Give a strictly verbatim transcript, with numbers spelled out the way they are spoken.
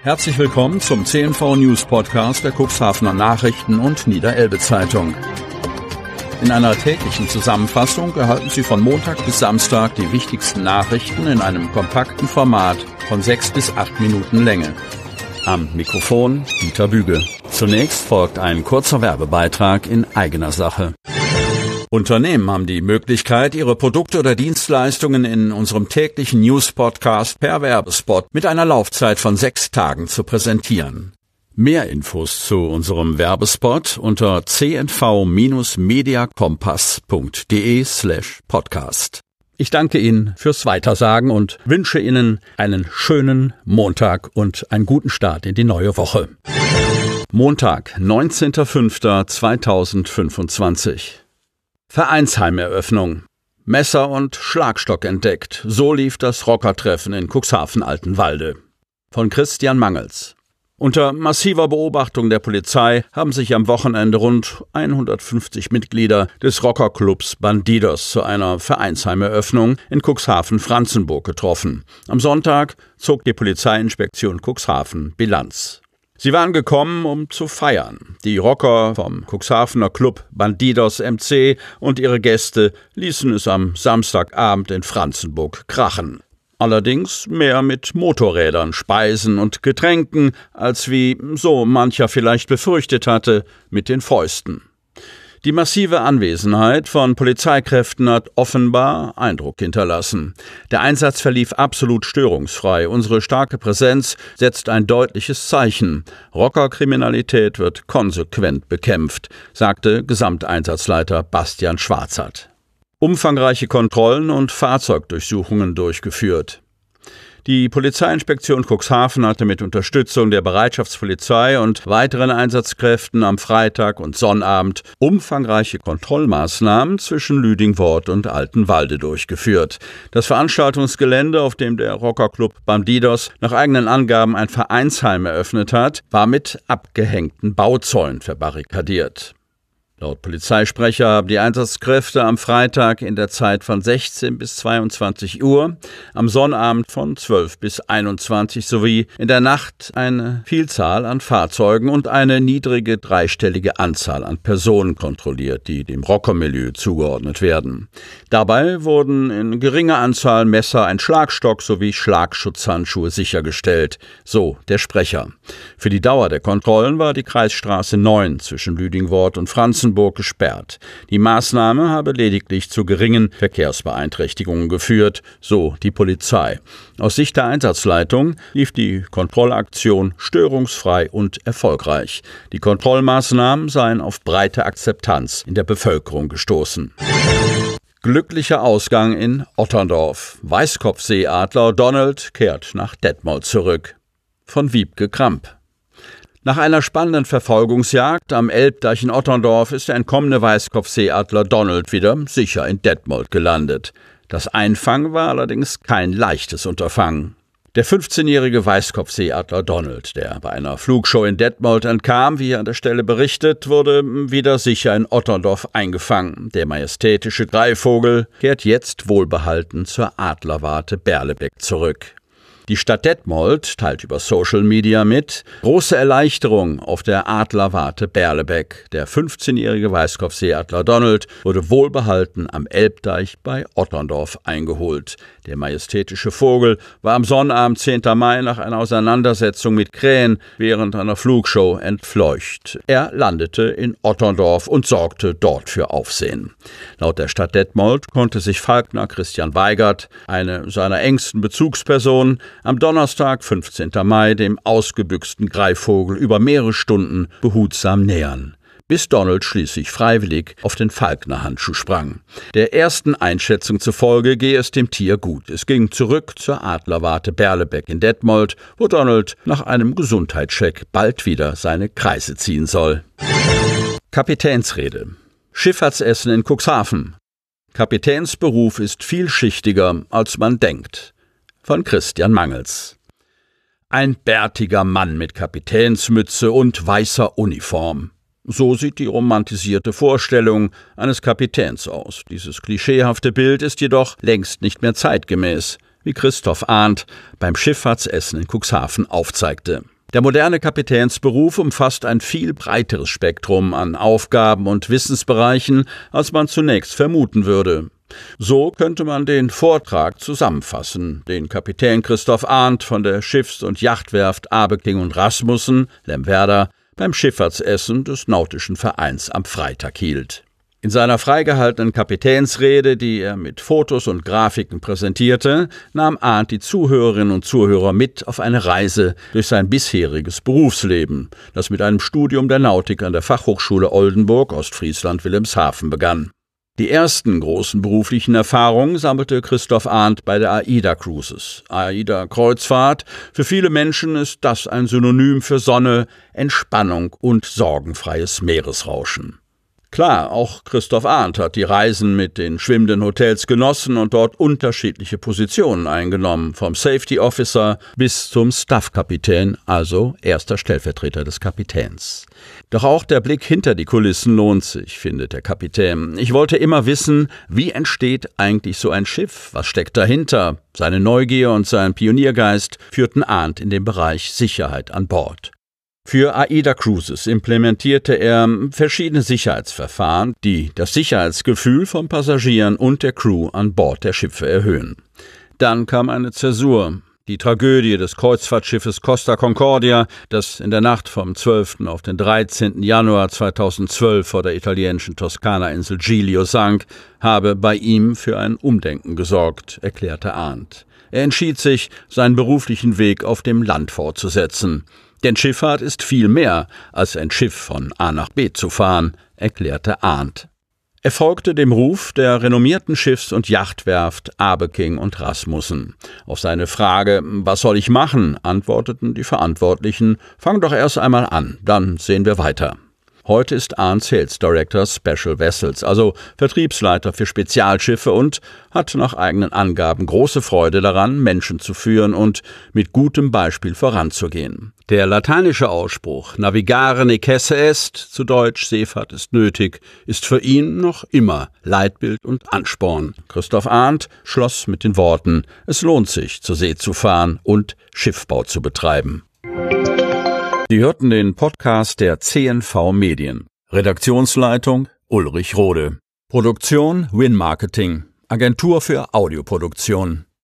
Herzlich willkommen zum C N V News Podcast der Cuxhavener Nachrichten und Niederelbe Zeitung. In einer täglichen Zusammenfassung erhalten Sie von Montag bis Samstag die wichtigsten Nachrichten in einem kompakten Format von sechs bis acht Minuten Länge. Am Mikrofon Dieter Büge. Zunächst folgt ein kurzer Werbebeitrag in eigener Sache. Unternehmen haben die Möglichkeit, ihre Produkte oder Dienstleistungen in unserem täglichen News-Podcast per Werbespot mit einer Laufzeit von sechs Tagen zu präsentieren. Mehr Infos zu unserem Werbespot unter c n v mediakompass punkt d e slash podcast. Ich danke Ihnen fürs Weitersagen und wünsche Ihnen einen schönen Montag und einen guten Start in die neue Woche. Montag, neunzehnter fünfter zweitausendfünfundzwanzig. Vereinsheimeröffnung. Messer und Schlagstock entdeckt. So lief das Rockertreffen in Cuxhaven-Altenwalde. Von Christian Mangels. Unter massiver Beobachtung der Polizei haben sich am Wochenende rund hundertfünfzig Mitglieder des Rockerclubs Bandidos zu einer Vereinsheimeröffnung in Cuxhaven-Franzenburg getroffen. Am Sonntag zog die Polizeiinspektion Cuxhaven Bilanz. Sie waren gekommen, um zu feiern. Die Rocker vom Cuxhavener Club Bandidos M C und ihre Gäste ließen es am Samstagabend in Franzenburg krachen. Allerdings mehr mit Motorrädern, Speisen und Getränken, als wie so mancher vielleicht befürchtet hatte, mit den Fäusten. Die massive Anwesenheit von Polizeikräften hat offenbar Eindruck hinterlassen. Der Einsatz verlief absolut störungsfrei. Unsere starke Präsenz setzt ein deutliches Zeichen. Rockerkriminalität wird konsequent bekämpft, sagte Gesamteinsatzleiter Bastian Schwarzert. Umfangreiche Kontrollen und Fahrzeugdurchsuchungen durchgeführt. Die Polizeiinspektion Cuxhaven hatte mit Unterstützung der Bereitschaftspolizei und weiteren Einsatzkräften am Freitag und Sonnabend umfangreiche Kontrollmaßnahmen zwischen Lüdingwort und Altenwalde durchgeführt. Das Veranstaltungsgelände, auf dem der Rockerclub Bandidos nach eigenen Angaben ein Vereinsheim eröffnet hat, war mit abgehängten Bauzäunen verbarrikadiert. Laut Polizeisprecher haben die Einsatzkräfte am Freitag in der Zeit von sechzehn bis zweiundzwanzig Uhr, am Sonnabend von zwölf bis einundzwanzig sowie in der Nacht eine Vielzahl an Fahrzeugen und eine niedrige dreistellige Anzahl an Personen kontrolliert, die dem Rockermilieu zugeordnet werden. Dabei wurden in geringer Anzahl Messer, ein Schlagstock sowie Schlagschutzhandschuhe sichergestellt, so der Sprecher. Für die Dauer der Kontrollen war die Kreisstraße neun zwischen Lüdingwort und Franzenburg gesperrt. Die Maßnahme habe lediglich zu geringen Verkehrsbeeinträchtigungen geführt, so die Polizei. Aus Sicht der Einsatzleitung lief die Kontrollaktion störungsfrei und erfolgreich. Die Kontrollmaßnahmen seien auf breite Akzeptanz in der Bevölkerung gestoßen. Glücklicher Ausgang in Otterndorf. Weißkopfseeadler Donald kehrt nach Detmold zurück. Von Wiebke Kramp. Nach einer spannenden Verfolgungsjagd am Elbdeich in Otterndorf ist der entkommene Weißkopfseeadler Donald wieder sicher in Detmold gelandet. Das Einfangen war allerdings kein leichtes Unterfangen. Der fünfzehnjährige Weißkopfseeadler Donald, der bei einer Flugshow in Detmold entkam, wie an der Stelle berichtet, wurde wieder sicher in Otterndorf eingefangen. Der majestätische Greifvogel kehrt jetzt wohlbehalten zur Adlerwarte Berlebeck zurück. Die Stadt Detmold teilt über Social Media mit: große Erleichterung auf der Adlerwarte Berlebeck. Der fünfzehnjährige Weißkopfseeadler Donald wurde wohlbehalten am Elbdeich bei Otterndorf eingeholt. Der majestätische Vogel war am Sonnabend, zehnten Mai, nach einer Auseinandersetzung mit Krähen während einer Flugshow entfleucht. Er landete in Otterndorf und sorgte dort für Aufsehen. Laut der Stadt Detmold konnte sich Falkner Christian Weigert, eine seiner engsten Bezugspersonen, am Donnerstag, fünfzehnten Mai, dem ausgebüxten Greifvogel über mehrere Stunden behutsam nähern, bis Donald schließlich freiwillig auf den Falkner-Handschuh sprang. Der ersten Einschätzung zufolge gehe es dem Tier gut. Es ging zurück zur Adlerwarte Berlebeck in Detmold, wo Donald nach einem Gesundheitscheck bald wieder seine Kreise ziehen soll. Kapitänsrede. Schifffahrtsessen in Cuxhaven. Kapitänsberuf ist vielschichtiger, als man denkt. Von Christian Mangels. Ein bärtiger Mann mit Kapitänsmütze und weißer Uniform. So sieht die romantisierte Vorstellung eines Kapitäns aus. Dieses klischeehafte Bild ist jedoch längst nicht mehr zeitgemäß, wie Christoph Arndt beim Schifffahrtsessen in Cuxhaven aufzeigte. Der moderne Kapitänsberuf umfasst ein viel breiteres Spektrum an Aufgaben und Wissensbereichen, als man zunächst vermuten würde. So könnte man den Vortrag zusammenfassen, den Kapitän Christoph Arndt von der Schiffs- und Yachtwerft Abeking und Rasmussen, Lemwerder, beim Schifffahrtsessen des Nautischen Vereins am Freitag hielt. In seiner freigehaltenen Kapitänsrede, die er mit Fotos und Grafiken präsentierte, nahm Arndt die Zuhörerinnen und Zuhörer mit auf eine Reise durch sein bisheriges Berufsleben, das mit einem Studium der Nautik an der Fachhochschule Oldenburg, Ostfriesland, Wilhelmshaven begann. Die ersten großen beruflichen Erfahrungen sammelte Christoph Arndt bei der AIDA Cruises. AIDA Kreuzfahrt, für viele Menschen ist das ein Synonym für Sonne, Entspannung und sorgenfreies Meeresrauschen. Klar, auch Christoph Arndt hat die Reisen mit den schwimmenden Hotels genossen und dort unterschiedliche Positionen eingenommen, vom Safety Officer bis zum Staffkapitän, also erster Stellvertreter des Kapitäns. Doch auch der Blick hinter die Kulissen lohnt sich, findet der Kapitän. Ich wollte immer wissen, wie entsteht eigentlich so ein Schiff? Was steckt dahinter? Seine Neugier und sein Pioniergeist führten Arndt in den Bereich Sicherheit an Bord. Für AIDA Cruises implementierte er verschiedene Sicherheitsverfahren, die das Sicherheitsgefühl von Passagieren und der Crew an Bord der Schiffe erhöhen. Dann kam eine Zäsur. Die Tragödie des Kreuzfahrtschiffes Costa Concordia, das in der Nacht vom zwölften auf den dreizehnten Januar zweitausendzwölf vor der italienischen Toskana-Insel Giglio sank, habe bei ihm für ein Umdenken gesorgt, erklärte Arndt. Er entschied sich, seinen beruflichen Weg auf dem Land fortzusetzen. Denn Schifffahrt ist viel mehr, als ein Schiff von A nach B zu fahren, erklärte Arndt. Er folgte dem Ruf der renommierten Schiffs- und Yachtwerft Abeking und Rasmussen. Auf seine Frage, was soll ich machen, antworteten die Verantwortlichen, fang doch erst einmal an, dann sehen wir weiter. Heute ist Arndt Sales Director Special Vessels, also Vertriebsleiter für Spezialschiffe und hat nach eigenen Angaben große Freude daran, Menschen zu führen und mit gutem Beispiel voranzugehen. Der lateinische Ausspruch Navigare necesse est, zu Deutsch Seefahrt ist nötig, ist für ihn noch immer Leitbild und Ansporn. Christoph Arndt schloss mit den Worten: Es lohnt sich, zur See zu fahren und Schiffbau zu betreiben. Sie hörten den Podcast der C N V Medien. Redaktionsleitung Ulrich Rode. Produktion Win Marketing, Agentur für Audioproduktion.